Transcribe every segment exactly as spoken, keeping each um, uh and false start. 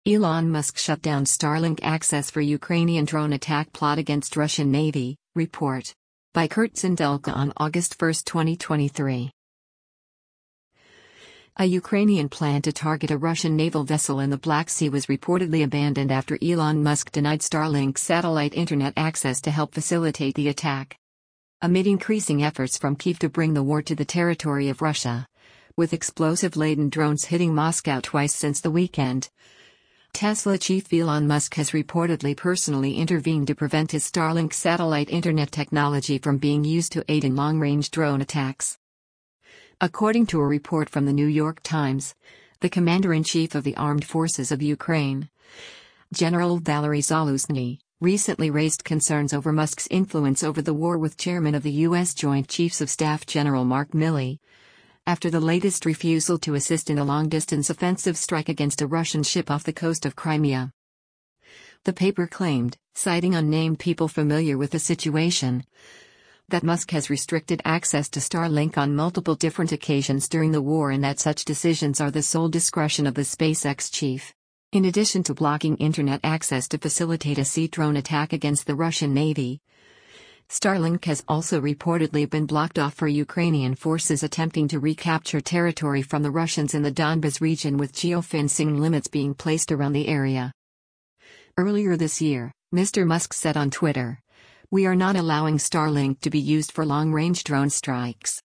Elon Musk shut down Starlink access for Ukrainian drone attack plot against Russian Navy, report. By Kurt Sindelka on August first, twenty twenty-three. A Ukrainian plan to target a Russian naval vessel in the Black Sea was reportedly abandoned after Elon Musk denied Starlink satellite internet access to help facilitate the attack. Amid increasing efforts from Kyiv to bring the war to the territory of Russia, with explosive-laden drones hitting Moscow twice since the weekend, Tesla chief Elon Musk has reportedly personally intervened to prevent his Starlink satellite internet technology from being used to aid in long-range drone attacks. According to a report from the New York Times, the commander-in-chief of the Armed Forces of Ukraine, General Valery Zaluzhny, recently raised concerns over Musk's influence over the war with chairman of the U S Joint Chiefs of Staff General Mark Milley, after the latest refusal to assist in a long-distance offensive strike against a Russian ship off the coast of Crimea. The paper claimed, citing unnamed people familiar with the situation, that Musk has restricted access to Starlink on multiple different occasions during the war and that such decisions are the sole discretion of the SpaceX chief. In addition to blocking internet access to facilitate a sea drone attack against the Russian Navy, Starlink has also reportedly been blocked off for Ukrainian forces attempting to recapture territory from the Russians in the Donbas region, with geofencing limits being placed around the area. Earlier this year, Mister Musk said on Twitter, "We are not allowing Starlink to be used for long-range drone strikes."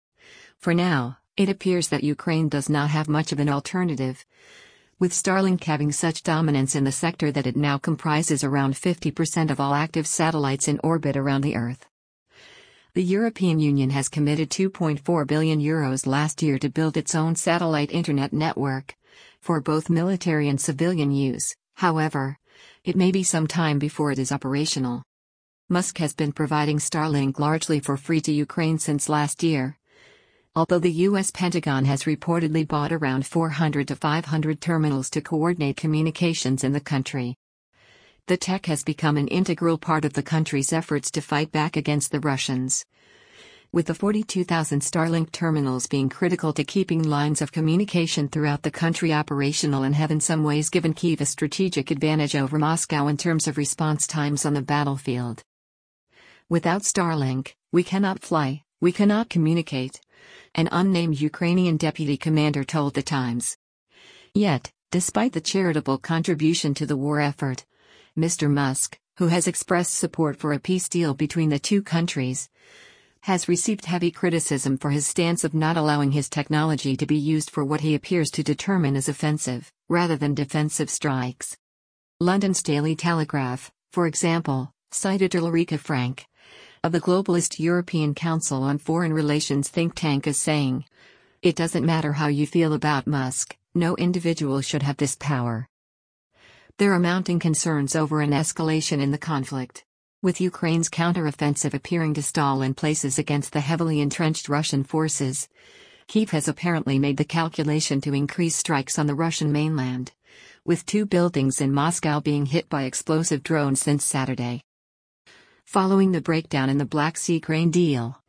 For now, it appears that Ukraine does not have much of an alternative, with Starlink having such dominance in the sector that it now comprises around fifty percent of all active satellites in orbit around the Earth. The European Union has committed two point four billion euros last year to build its own satellite internet network, for both military and civilian use. However, it may be some time before it is operational. Musk has been providing Starlink largely for free to Ukraine since last year, although the U S Pentagon has reportedly bought around four hundred to five hundred terminals to coordinate communications in the country. The tech has become an integral part of the country's efforts to fight back against the Russians, with the forty-two thousand Starlink terminals being critical to keeping lines of communication throughout the country operational and have in some ways given Kyiv a strategic advantage over Moscow in terms of response times on the battlefield. "Without Starlink, we cannot fly, we cannot communicate," an unnamed Ukrainian deputy commander told The Times. Yet, despite the charitable contribution to the war effort, Mister Musk, who has expressed support for a peace deal between the two countries, has received heavy criticism for his stance of not allowing his technology to be used for what he appears to determine as offensive, rather than defensive strikes. London's Daily Telegraph, for example, cited Ulrika Frank, of the globalist European Council on Foreign Relations think tank, as saying, "It doesn't matter how you feel about Musk, no individual should have this power." There are mounting concerns over an escalation in the conflict, with Ukraine's counteroffensive appearing to stall in places against the heavily entrenched Russian forces. Kyiv has apparently made the calculation to increase strikes on the Russian mainland, with two buildings in Moscow being hit by explosive drones since Saturday. Following the breakdown in the Black Sea grain deal,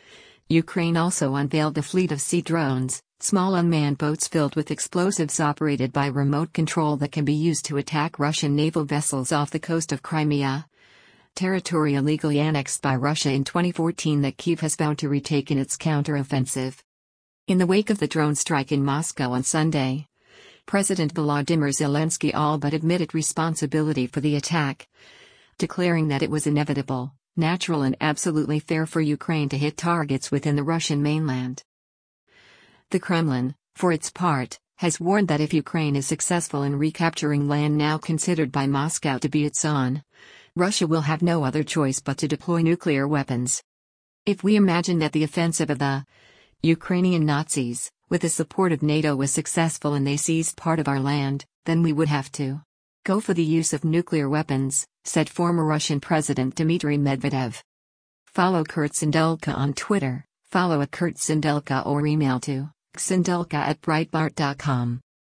Ukraine also unveiled a fleet of sea drones, small unmanned boats filled with explosives operated by remote control that can be used to attack Russian naval vessels off the coast of Crimea, territory illegally annexed by Russia in twenty fourteen that Kyiv has vowed to retake in its counteroffensive. In the wake of the drone strike in Moscow on Sunday, President Volodymyr Zelensky all but admitted responsibility for the attack, declaring that it was inevitable, natural and absolutely fair for Ukraine to hit targets within the Russian mainland. The Kremlin, for its part, has warned that if Ukraine is successful in recapturing land now considered by Moscow to be its own, Russia will have no other choice but to deploy nuclear weapons. If we imagine that the offensive of the Ukrainian Nazis, with the support of NATO, was successful and they seized part of our land, then we would have to go for the use of nuclear weapons, said former Russian President Dmitry Medvedev. Follow Kurt Sindelka on Twitter, follow at Kurt Sindelka or email to sindelka at breitbart dot com.